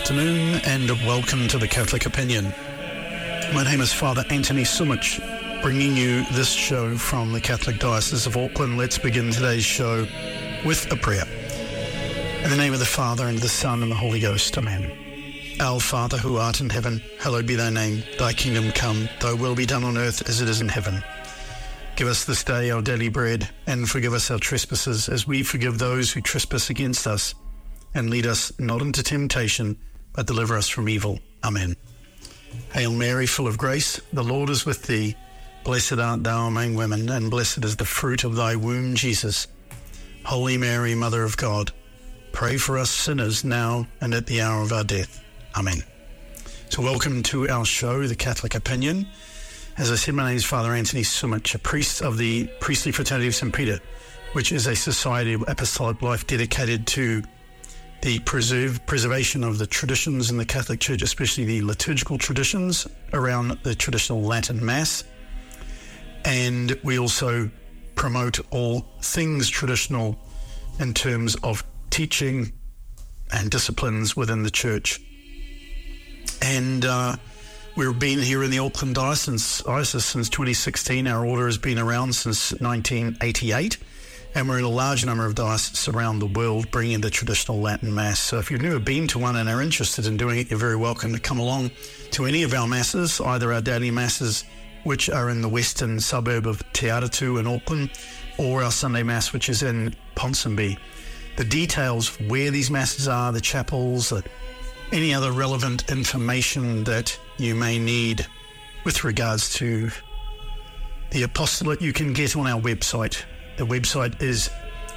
afternoon and welcome to the Catholic Opinion. My name is Father Anthony Sumich, bringing you this show from the Catholic Diocese of Auckland. Let's begin today's show with a prayer. In the name of the Father, and the Son, and the Holy Ghost. Amen. Our Father, who art in heaven, hallowed be thy name. Thy kingdom come, thy will be done on earth as it is in heaven. Give us this day our daily bread, and forgive us our trespasses, as we forgive those who trespass against us. And lead us not into temptation, but deliver us from evil. Amen. Hail Mary, full of grace, the Lord is with thee. Blessed art thou among women, and blessed is the fruit of thy womb, Jesus. Holy Mary, Mother of God, pray for us sinners now and at the hour of our death. Amen. So welcome to our show, The Catholic Opinion. As I said, my name is Father Anthony Sumich, a priest of the Priestly Fraternity of St. Peter, which is a society of apostolic life dedicated to the preservation of the traditions in the Catholic Church, especially the liturgical traditions around the traditional Latin Mass. And we also promote all things traditional in terms of teaching and disciplines within the Church. And we've been here in the Auckland Diocese since 2016. Our order has been around since 1988. And we're in a large number of dioceses around the world bringing the traditional Latin Mass. So if you've never been to one and are interested in doing it, you're very welcome to come along to any of our Masses, either our daily Masses, which are in the western suburb of Te Aratu in Auckland, or our Sunday Mass, which is in Ponsonby. The details of where these Masses are, the chapels, any other relevant information that you may need with regards to the apostolate, you can get on our website. The website is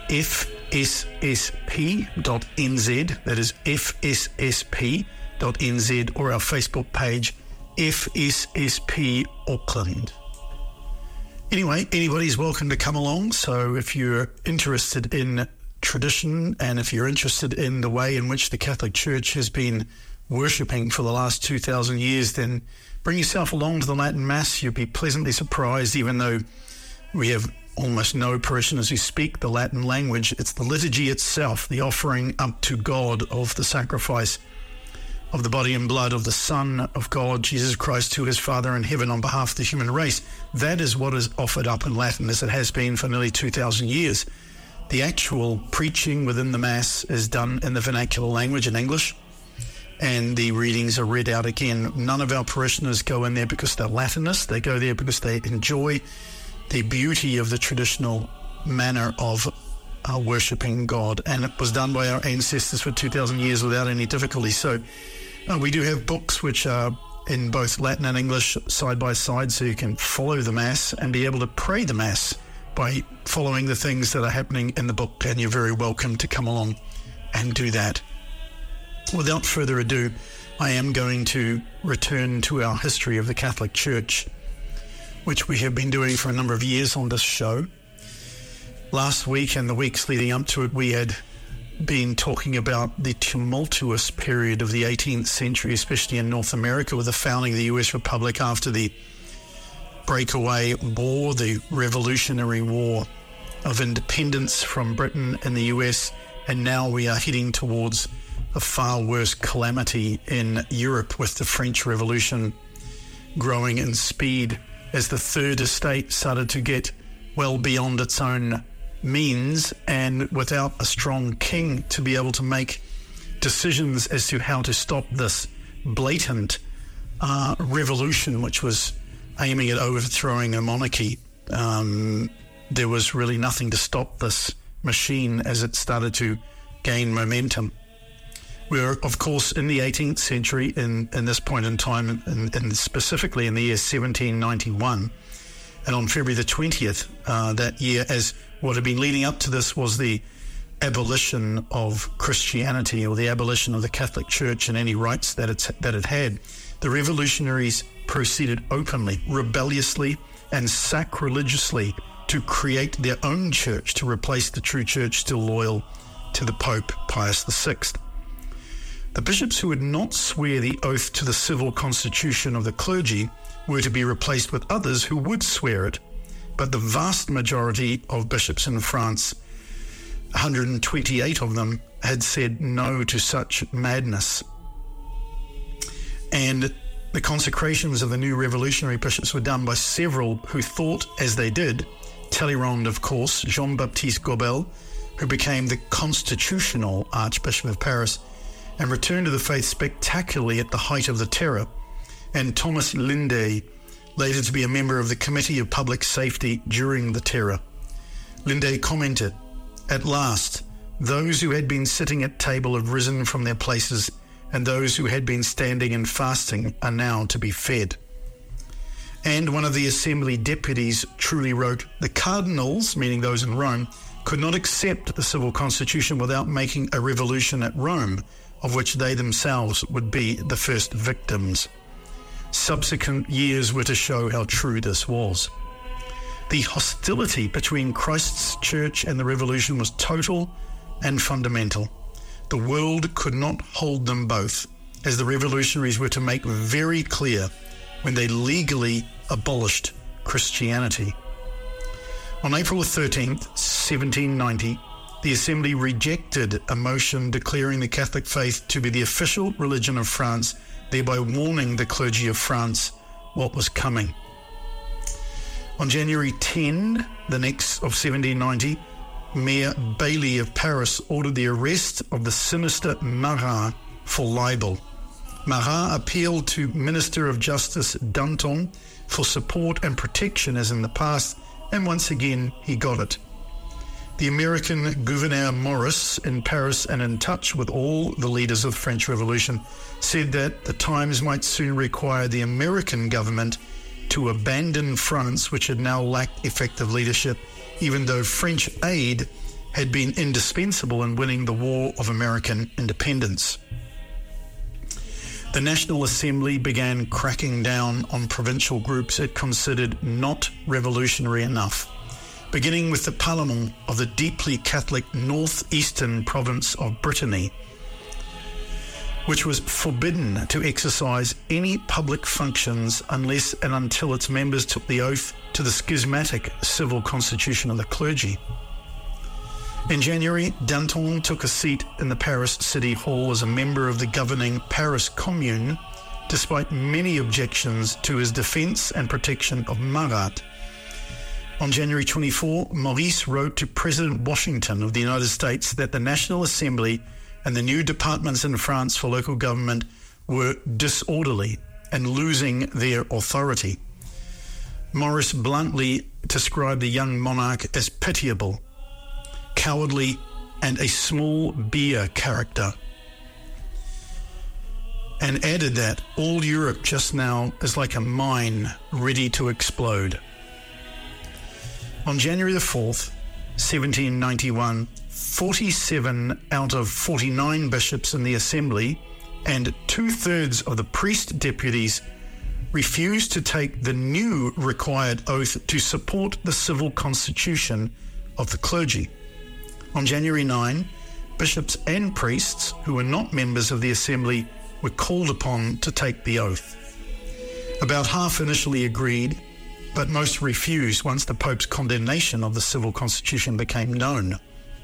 fsssp.nz, that is fsssp.nz, or our Facebook page, FSSP Auckland. Anyway, anybody's welcome to come along, so if you're interested in tradition and if you're interested in the way in which the Catholic Church has been worshipping for the last 2,000 years, then bring yourself along to the Latin Mass. You'll be pleasantly surprised, even though we have almost no parishioners who speak the Latin language. It's the liturgy itself, the offering up to God of the sacrifice of the body and blood of the Son of God, Jesus Christ, to his Father in heaven on behalf of the human race. That is what is offered up in Latin, as it has been for nearly 2,000 years. The actual preaching within the Mass is done in the vernacular language in English, and the readings are read out again. None of our parishioners go in there because they're Latinists. They go there because they enjoy the beauty of the traditional manner of worshipping God, and it was done by our ancestors for 2,000 years without any difficulty. So we do have books which are in both Latin and English side by side, so you can follow the Mass and be able to pray the Mass by following the things that are happening in the book, and you're very welcome to come along and do that. Without further ado, I am going to return to our history of the Catholic Church, which we have been doing for a number of years on this show. Last week and the weeks leading up to it, we had been talking about the tumultuous period of the 18th century, especially in North America, with the founding of the US Republic after the breakaway war, the Revolutionary War of independence from Britain and the US, and now we are heading towards a far worse calamity in Europe with the French Revolution growing in speed as the Third Estate started to get well beyond its own means, and without a strong king to be able to make decisions as to how to stop this blatant revolution, which was aiming at overthrowing a monarchy. There was really nothing to stop this machine as it started to gain momentum. We're, of course, in the 18th century in this point in time, and specifically in the year 1791. And on February the 20th that year, as what had been leading up to this was the abolition of Christianity, or the abolition of the Catholic Church and any rights that it had, the revolutionaries proceeded openly, rebelliously, and sacrilegiously to create their own church to replace the true church still loyal to the Pope Pius VI. The bishops who would not swear the oath to the civil constitution of the clergy were to be replaced with others who would swear it, but the vast majority of bishops in France, 128 of them, had said no to such madness. And the consecrations of the new revolutionary bishops were done by several who thought as they did. Talleyrand, of course, Jean-Baptiste Gobel, who became the constitutional Archbishop of Paris and returned to the faith spectacularly at the height of the Terror, and Thomas Lindet, later to be a member of the Committee of Public Safety during the Terror. Lindet commented, "At last, those who had been sitting at table have risen from their places, and those who had been standing and fasting are now to be fed." And one of the Assembly deputies truly wrote, "The cardinals," meaning those in Rome, "could not accept the civil constitution without making a revolution at Rome, of which they themselves would be the first victims." Subsequent years were to show how true this was. The hostility between Christ's church and the revolution was total and fundamental. The world could not hold them both, as the revolutionaries were to make very clear when they legally abolished Christianity. On April 13th, 1790, the Assembly rejected a motion declaring the Catholic faith to be the official religion of France, thereby warning the clergy of France what was coming. On January 10, of 1790, Mayor Bailly of Paris ordered the arrest of the sinister Marat for libel. Marat appealed to Minister of Justice Danton for support and protection as in the past, and once again he got it. The American Gouverneur Morris in Paris, and in touch with all the leaders of the French Revolution, said that the times might soon require the American government to abandon France, which had now lacked effective leadership, even though French aid had been indispensable in winning the War of American Independence. The National Assembly began cracking down on provincial groups it considered not revolutionary enough, beginning with the Parlement of the deeply Catholic northeastern province of Brittany, which was forbidden to exercise any public functions unless and until its members took the oath to the schismatic civil constitution of the clergy. In January, Danton took a seat in the Paris City Hall as a member of the governing Paris Commune, despite many objections to his defense and protection of Marat. On January 24, Maurice wrote to President Washington of the United States that the National Assembly and the new departments in France for local government were disorderly and losing their authority. Maurice bluntly described the young monarch as pitiable, cowardly, and a small beer character, and added that all Europe just now is like a mine ready to explode. On January the 4th, 1791, 47 out of 49 bishops in the Assembly and 2/3 of the priest deputies refused to take the new required oath to support the civil constitution of the clergy. On January 9, bishops and priests who were not members of the Assembly were called upon to take the oath. About half initially agreed, but most refused once the Pope's condemnation of the civil constitution became known.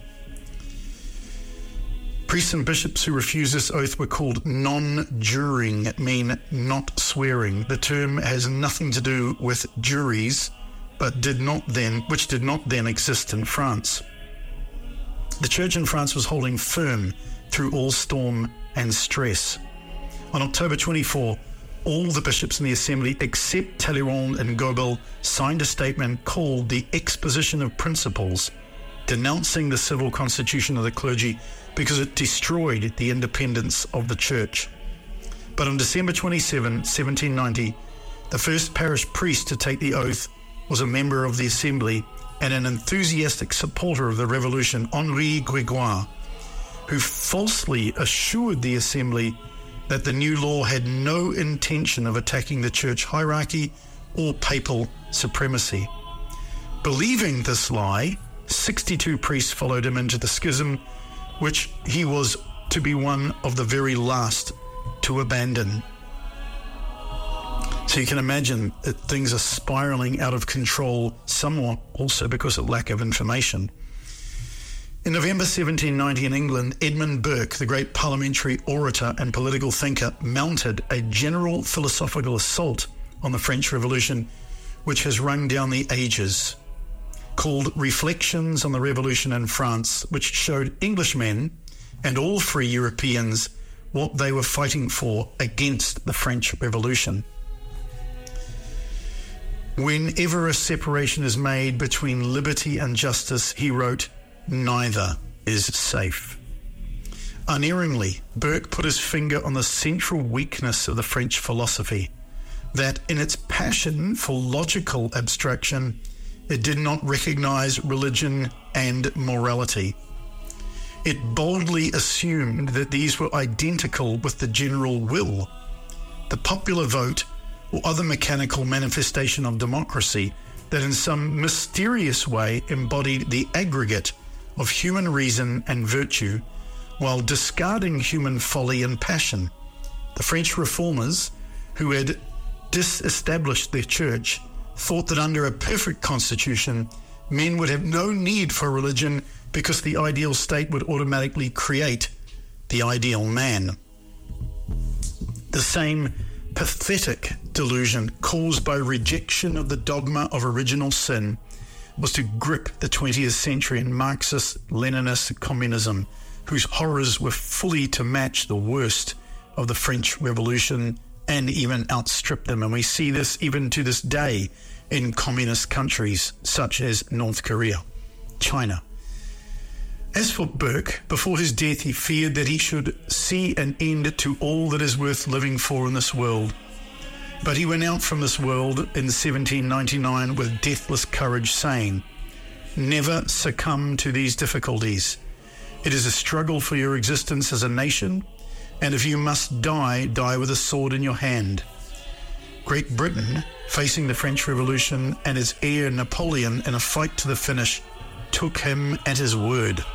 Priests and bishops who refused this oath were called non-juring, mean not swearing. The term has nothing to do with juries, which did not then exist in France. The Church in France was holding firm through all storm and stress. On October 24, all the bishops in the Assembly, except Talleyrand and Gobel, signed a statement called the Exposition of Principles, denouncing the civil constitution of the clergy because it destroyed the independence of the Church. But on December 27, 1790, the first parish priest to take the oath was a member of the Assembly and an enthusiastic supporter of the revolution, Henri Grégoire, who falsely assured the Assembly that the new law had no intention of attacking the church hierarchy or papal supremacy. Believing this lie, 62 priests followed him into the schism, which he was to be one of the very last to abandon. So you can imagine that things are spiraling out of control, somewhat also because of lack of information. In November 1790 in England, Edmund Burke, the great parliamentary orator and political thinker, mounted a general philosophical assault on the French Revolution, which has rung down the ages, called Reflections on the Revolution in France, which showed Englishmen and all free Europeans what they were fighting for against the French Revolution. Whenever a separation is made between liberty and justice, he wrote, neither is safe. Unerringly, Burke put his finger on the central weakness of the French philosophy, that in its passion for logical abstraction, it did not recognize religion and morality. It boldly assumed that these were identical with the general will, the popular vote, or other mechanical manifestation of democracy that in some mysterious way embodied the aggregate of human reason and virtue, while discarding human folly and passion. The French reformers, who had disestablished their church, thought that under a perfect constitution, men would have no need for religion because the ideal state would automatically create the ideal man. The same pathetic delusion caused by rejection of the dogma of original sin was to grip the 20th century in Marxist-Leninist communism, whose horrors were fully to match the worst of the French Revolution and even outstrip them. And we see this even to this day in communist countries such as North Korea, China. As for Burke, before his death he feared that he should see an end to all that is worth living for in this world. But he went out from this world in 1799 with deathless courage, saying, never succumb to these difficulties. It is a struggle for your existence as a nation, and if you must die, die with a sword in your hand. Great Britain, facing the French Revolution and its heir Napoleon in a fight to the finish, took him at his word.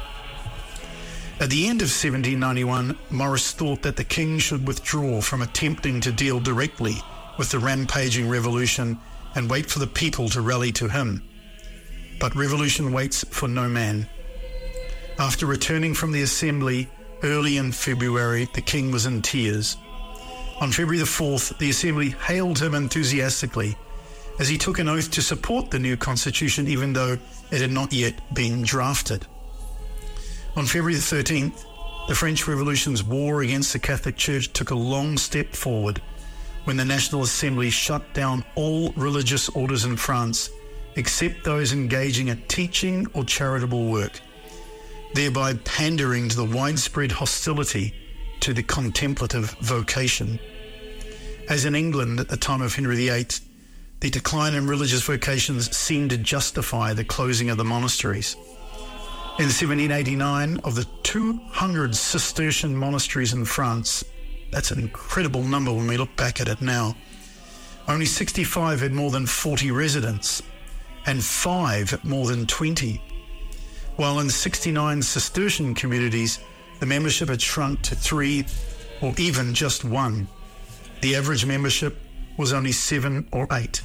At the end of 1791, Morris thought that the king should withdraw from attempting to deal directly with the rampaging revolution and wait for the people to rally to him. But revolution waits for no man. After returning from the assembly early in February, the king was in tears. On February the 4th, the assembly hailed him enthusiastically as he took an oath to support the new constitution even though it had not yet been drafted. On February the 13th, the French Revolution's war against the Catholic Church took a long step forward when the National Assembly shut down all religious orders in France except those engaging in teaching or charitable work, thereby pandering to the widespread hostility to the contemplative vocation. As in England at the time of Henry VIII, the decline in religious vocations seemed to justify the closing of the monasteries. In 1789, of the 200 Cistercian monasteries in France, that's an incredible number when we look back at it now, only 65 had more than 40 residents, and 5 more than 20. While in 69 Cistercian communities, the membership had shrunk to 3 or even just 1. The average membership was only 7 or 8.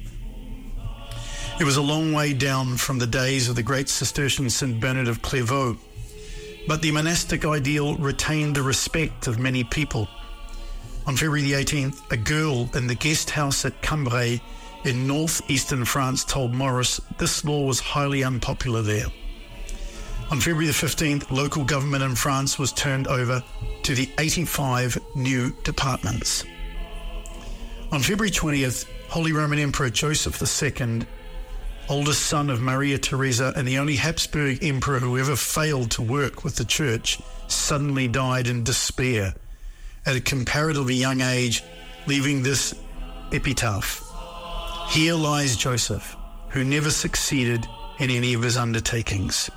It was a long way down from the days of the great Cistercian St. Bernard of Clairvaux, but the monastic ideal retained the respect of many people. On February the 18th, a girl in the guest house at Cambrai in northeastern France told Morris this law was highly unpopular there. On February the 15th, local government in France was turned over to the 85 new departments. On February 20th, Holy Roman Emperor Joseph II, oldest son of Maria Theresa and the only Habsburg emperor who ever failed to work with the church, suddenly died in despair at a comparatively young age, leaving this epitaph: "Here lies Joseph, who never succeeded in any of his undertakings."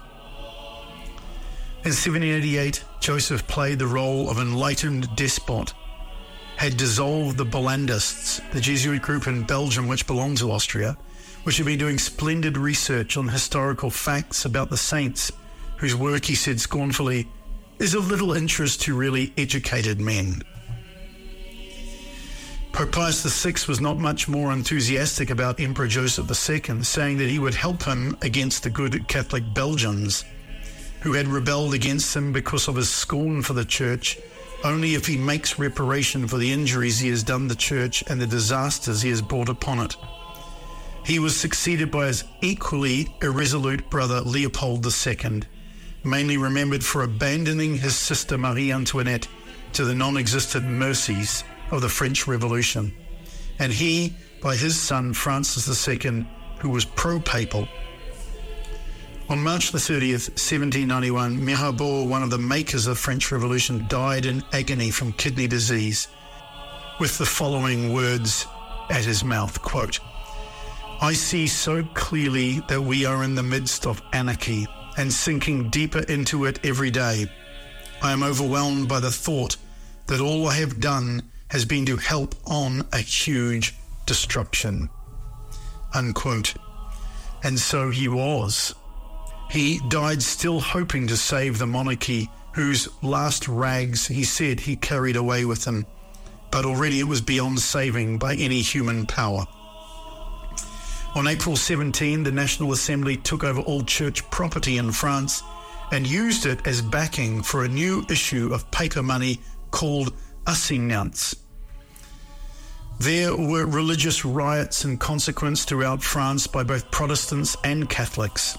In 1788, Joseph played the role of enlightened despot, had dissolved the Bollandists, the Jesuit group in Belgium which belonged to Austria, which had been doing splendid research on historical facts about the saints, whose work, he said scornfully, is of little interest to really educated men. Pope Pius VI was not much more enthusiastic about Emperor Joseph II, saying that he would help him against the good Catholic Belgians. who had rebelled against him because of his scorn for the church, only if he makes reparation for the injuries he has done the church and the disasters he has brought upon it. He was succeeded by his equally irresolute brother Leopold II, mainly remembered for abandoning his sister Marie Antoinette to the non-existent mercies of the French Revolution, and he by his son Francis II, who was pro-papal. On March the 30th, 1791, Mirabeau, one of the makers of the French Revolution, died in agony from kidney disease, with the following words at his mouth, quote, "I see so clearly that we are in the midst of anarchy and sinking deeper into it every day. I am overwhelmed by the thought that all I have done has been to help on a huge destruction," unquote. And so he was. He died still hoping to save the monarchy, whose last rags he said he carried away with him, but already it was beyond saving by any human power. On April 17, the National Assembly took over all church property in France and used it as backing for a new issue of paper money called assignats. There were religious riots in consequence throughout France by both Protestants and Catholics.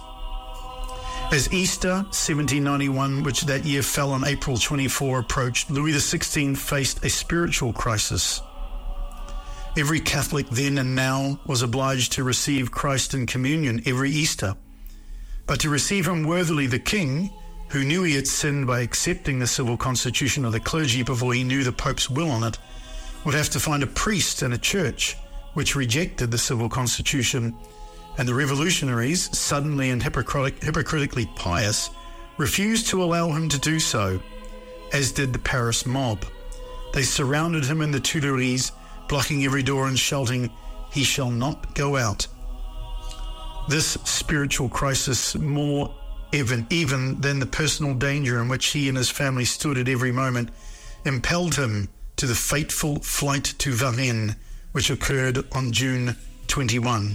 As Easter 1791, which that year fell on April 24, approached, Louis XVI faced a spiritual crisis. Every Catholic then and now was obliged to receive Christ in communion every Easter. But to receive him worthily, the king, who knew he had sinned by accepting the civil constitution of the clergy before he knew the Pope's will on it, would have to find a priest and a church which rejected the civil constitution, and the revolutionaries, suddenly and hypocritically pious, refused to allow him to do so, as did the Paris mob. They surrounded him in the Tuileries, blocking every door and shouting, "He shall not go out." This spiritual crisis, more even than the personal danger in which he and his family stood at every moment, impelled him to the fateful flight to Varennes, which occurred on June 21.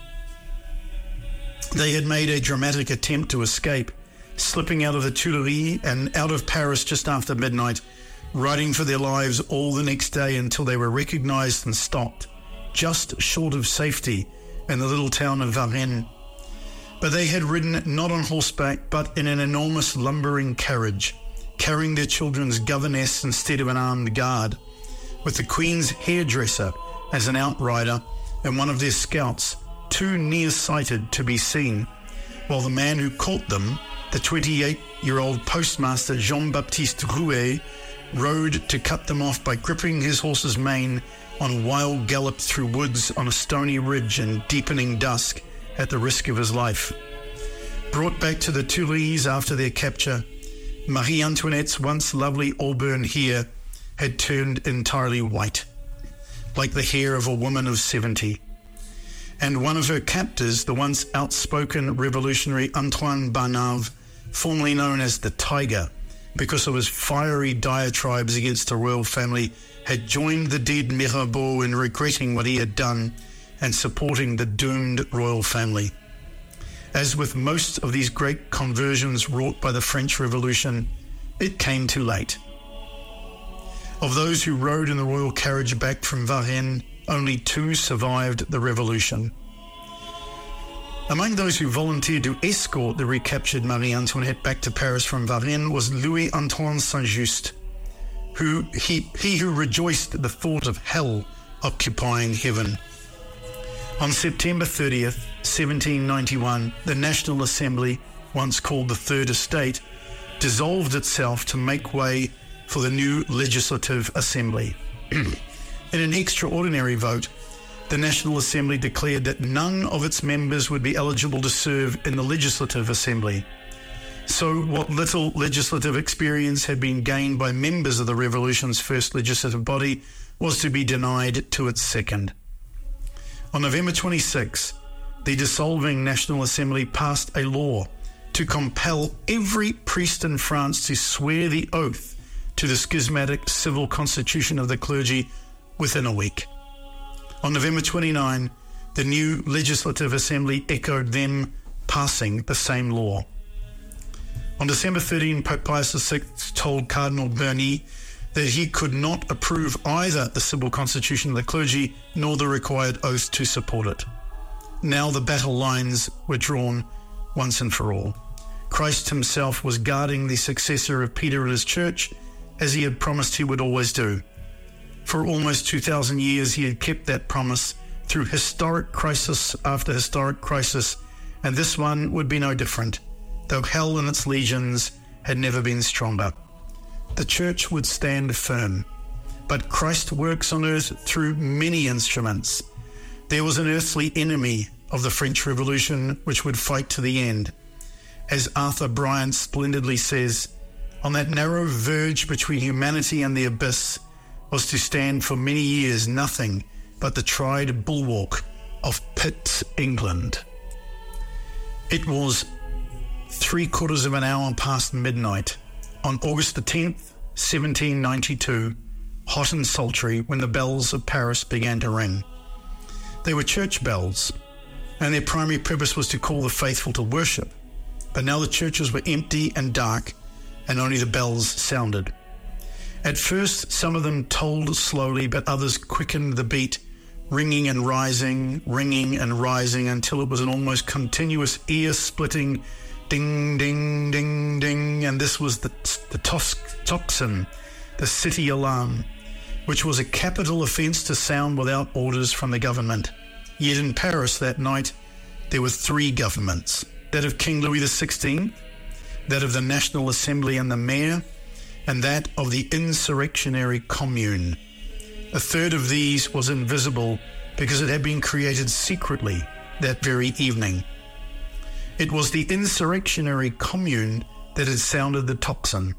They had made a dramatic attempt to escape, slipping out of the Tuileries and out of Paris just after midnight, riding for their lives all the next day until they were recognized and stopped, just short of safety, in the little town of Varennes. But they had ridden not on horseback, but in an enormous lumbering carriage, carrying their children's governess instead of an armed guard, with the Queen's hairdresser as an outrider and one of their scouts, too nearsighted to be seen, while the man who caught them, the 28-year-old postmaster Jean-Baptiste Rouet, rode to cut them off by gripping his horse's mane on a wild gallop through woods on a stony ridge in deepening dusk at the risk of his life. Brought back to the Tuileries after their capture, Marie Antoinette's once lovely auburn hair had turned entirely white, like the hair of a woman of 70. And one of her captors, the once outspoken revolutionary Antoine Barnave, formerly known as the Tiger, because of his fiery diatribes against the royal family, had joined the dead Mirabeau in regretting what he had done and supporting the doomed royal family. As with most of these great conversions wrought by the French Revolution, it came too late. Of those who rode in the royal carriage back from Varennes, only 2 survived the revolution. Among those who volunteered to escort the recaptured Marie Antoinette back to Paris from Varennes was Louis Antoine Saint-Just, who rejoiced at the thought of hell occupying heaven. On September 30th, 1791, the National Assembly, once called the Third Estate, dissolved itself to make way for the new Legislative Assembly. In an extraordinary vote, the National Assembly declared that none of its members would be eligible to serve in the Legislative Assembly. So what little legislative experience had been gained by members of the Revolution's first legislative body was to be denied to its second. On November 26, the dissolving National Assembly passed a law to compel every priest in France to swear the oath to the schismatic civil constitution of the clergy within a week. On November 29, the new Legislative Assembly echoed them passing the same law. On December 13, Pope Pius VI told Cardinal Berni that he could not approve either the civil constitution of the clergy nor the required oath to support it. Now the battle lines were drawn once and for all. Christ himself was guarding the successor of Peter at his church, as he had promised he would always do. For almost 2,000 years he had kept that promise through historic crisis after historic crisis, and this one would be no different, though hell and its legions had never been stronger. The church would stand firm, but Christ works on earth through many instruments. There was an earthly enemy of the French Revolution which would fight to the end. As Arthur Bryant splendidly says, on that narrow verge between humanity and the abyss was to stand for many years nothing but the tried bulwark of Pitt's England. It was 3/4 of an hour past midnight on August the 10th, 1792, hot and sultry, when the bells of Paris began to ring. They were church bells, and their primary purpose was to call the faithful to worship. But now the churches were empty and dark, and only the bells sounded. At first, some of them tolled slowly, but others quickened the beat, ringing and rising, until it was an almost continuous ear-splitting ding, ding, ding, ding, and this was the tocsin, the city alarm, which was a capital offence to sound without orders from the government. Yet in Paris that night, there were 3 governments, that of King Louis XVI, that of the National Assembly and the Mayor, and that of the insurrectionary Commune. A third of these was invisible because it had been created secretly that very evening. It was the insurrectionary Commune that had sounded the tocsin.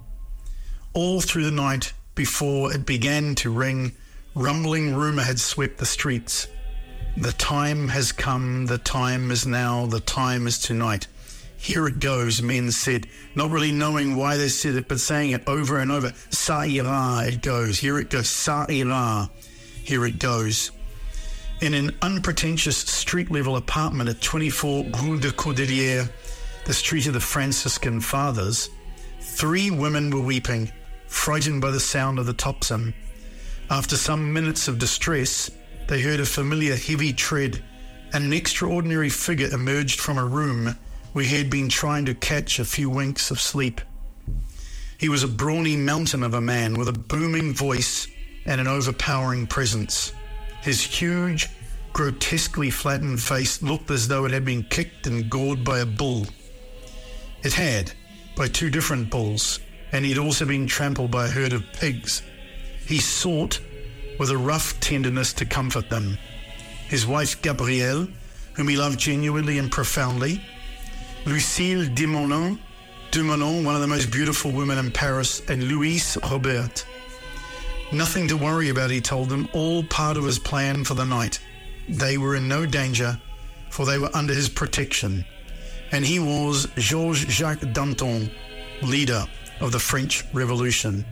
All through the night, before it began to ring, rumbling rumour had swept the streets. The time has come, the time is now, the time is tonight. Here it goes, men said, not really knowing why they said it, but saying it over and over. Ça ira, it goes. Here it goes. Ça ira. Here it goes. In an unpretentious street-level apartment at 24 Rue de Cordelière, the street of the Franciscan Fathers, 3 women were weeping, frightened by the sound of the tocsin. After some minutes of distress, they heard a familiar heavy tread, and an extraordinary figure emerged from a room where he had been trying to catch a few winks of sleep. He was a brawny mountain of a man with a booming voice and an overpowering presence. His huge, grotesquely flattened face looked as though it had been kicked and gored by a bull. It had, by 2 different bulls, and he had also been trampled by a herd of pigs. He sought, with a rough tenderness, to comfort them. His wife Gabrielle, whom he loved genuinely and profoundly, Lucille Dumoulin, one of the most beautiful women in Paris, and Louise Robert. Nothing to worry about, he told them, all part of his plan for the night. They were in no danger, for they were under his protection. And he was Georges-Jacques Danton, leader of the French Revolution.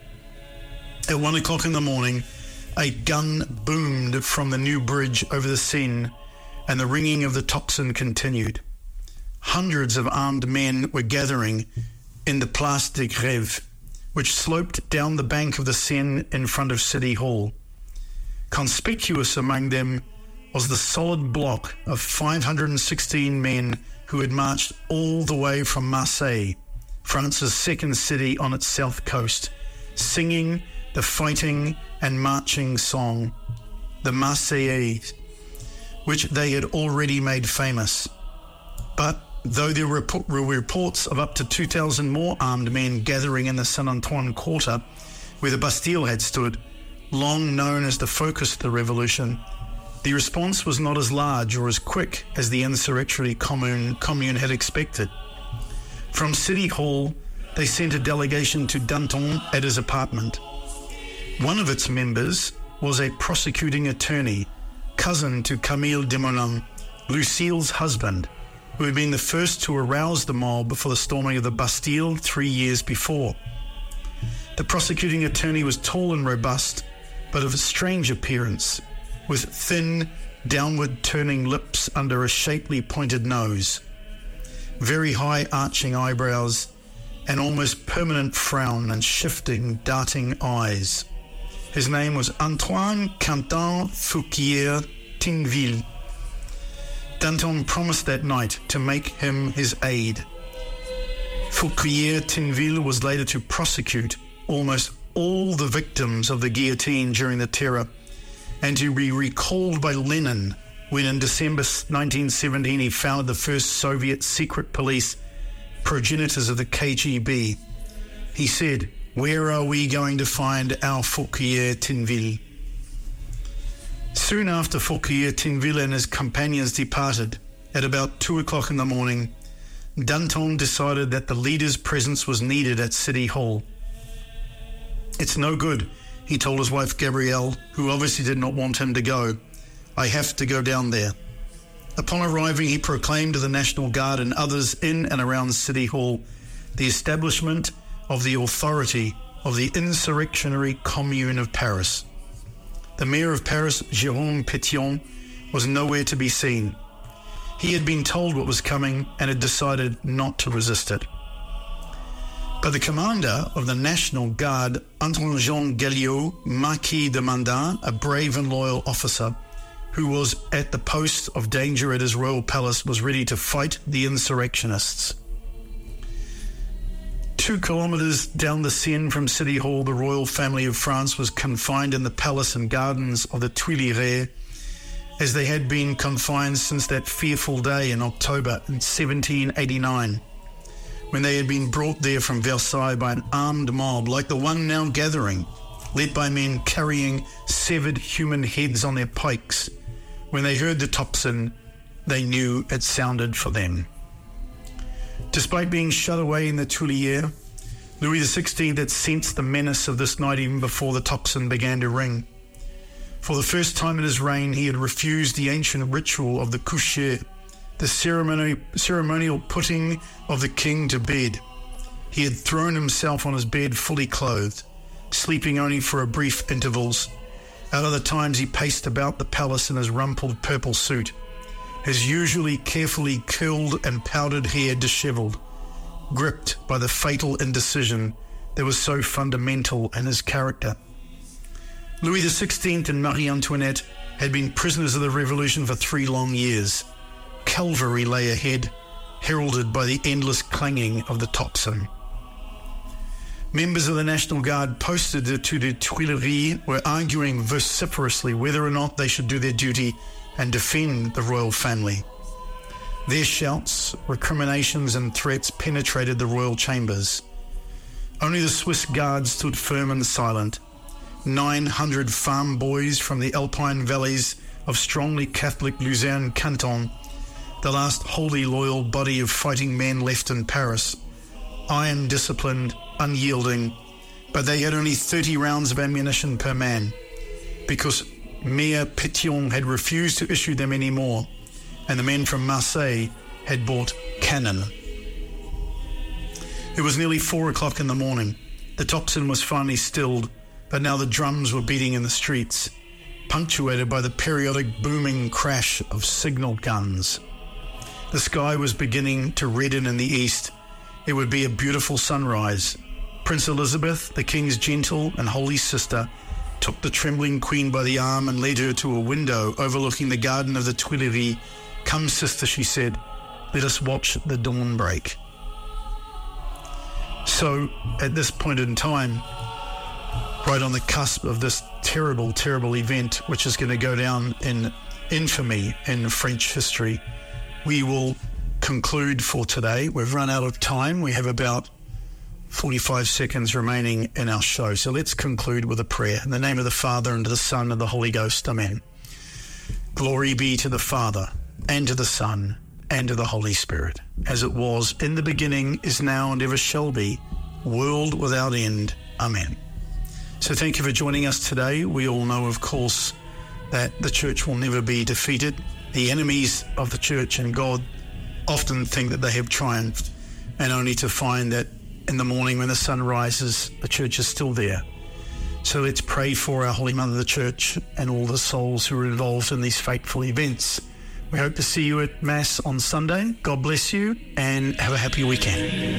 At 1 o'clock in the morning, a gun boomed from the new bridge over the Seine, and the ringing of the tocsin continued. Hundreds of armed men were gathering in the Place de Grève, which sloped down the bank of the Seine in front of City Hall. Conspicuous among them was the solid block of 516 men who had marched all the way from Marseille, France's second city on its south coast, singing the fighting and marching song, the Marseillaise, which they had already made famous. But though there were reports of up to 2,000 more armed men gathering in the Saint-Antoine quarter, where the Bastille had stood, long known as the focus of the revolution, the response was not as large or as quick as the insurrectionary commune had expected. From City Hall, they sent a delegation to Danton at his apartment. One of its members was a prosecuting attorney, cousin to Camille Desmoulins, Lucille's husband, who had been the first to arouse the mob for the storming of the Bastille 3 years before. The prosecuting attorney was tall and robust, but of a strange appearance, with thin, downward-turning lips under a shapely pointed nose, very high arching eyebrows, an almost permanent frown and shifting, darting eyes. His name was Antoine Quentin Fouquier Tinville. Danton promised that night to make him his aide. Fouquier Tinville was later to prosecute almost all the victims of the guillotine during the terror, and to be recalled by Lenin when in December 1917 he founded the first Soviet secret police, progenitors of the KGB. He said, "Where are we going to find our Fouquier Tinville?" Soon after Fouquier Tinville and his companions departed, at about 2 o'clock in the morning, Danton decided that the leader's presence was needed at City Hall. "It's no good," he told his wife Gabrielle, who obviously did not want him to go. "I have to go down there." Upon arriving, he proclaimed to the National Guard and others in and around City Hall the establishment of the authority of the insurrectionary Commune of Paris. The mayor of Paris, Jérôme Pétion, was nowhere to be seen. He had been told what was coming and had decided not to resist it. But the commander of the National Guard, Antoine-Jean Galliot, Marquis de Mandat, a brave and loyal officer who was at the post of danger at his royal palace, was ready to fight the insurrectionists. 2 kilometres down the Seine from City Hall, the royal family of France was confined in the palace and gardens of the Tuileries, as they had been confined since that fearful day in October in 1789, when they had been brought there from Versailles by an armed mob like the one now gathering, led by men carrying severed human heads on their pikes. When they heard the tocsin, they knew it sounded for them. Despite being shut away in the Tuileries, Louis XVI had sensed the menace of this night even before the tocsin began to ring. For the first time in his reign, he had refused the ancient ritual of the coucher, the ceremonial putting of the king to bed. He had thrown himself on his bed fully clothed, sleeping only for brief intervals. At other times he paced about the palace in his rumpled purple suit, his usually carefully curled and powdered hair dishevelled, gripped by the fatal indecision that was so fundamental in his character. Louis XVI and Marie Antoinette had been prisoners of the revolution for 3 long years. Calvary lay ahead, heralded by the endless clanging of the tocsin. Members of the National Guard posted to the Tuileries were arguing vociferously whether or not they should do their duty and defend the royal family. Their shouts, recriminations and threats penetrated the royal chambers. Only the Swiss Guard stood firm and silent. 900 farm boys from the alpine valleys of strongly Catholic Luzerne Canton, the last wholly loyal body of fighting men left in Paris, iron disciplined, unyielding, but they had only 30 rounds of ammunition per man, because Mayor Pétion had refused to issue them any more, and the men from Marseille had bought cannon. It was nearly 4 o'clock in the morning. The tocsin was finally stilled, but now the drums were beating in the streets, punctuated by the periodic booming crash of signal guns. The sky was beginning to redden in the east. It would be a beautiful sunrise. Prince Elizabeth, the king's gentle and holy sister, took the trembling queen by the arm and led her to a window overlooking the garden of the Tuileries. "Come, sister," she said, "let us watch the dawn break." So, at this point in time, right on the cusp of this terrible, terrible event, which is going to go down in infamy in French history, we will conclude for today. We've run out of time. We have about 45 seconds remaining in our show. So let's conclude with a prayer. In the name of the Father, and to the Son, and the Holy Ghost. Amen. Glory be to the Father, and to the Son, and to the Holy Spirit, as it was in the beginning, is now, and ever shall be, world without end. Amen. So thank you for joining us today. We all know, of course, that the church will never be defeated. The enemies of the church and God often think that they have triumphed, and only to find that in the morning when the sun rises, the church is still there. So let's pray for our Holy Mother, the Church, and all the souls who are involved in these fateful events. We hope to see you at Mass on Sunday. God bless you, and have a happy weekend.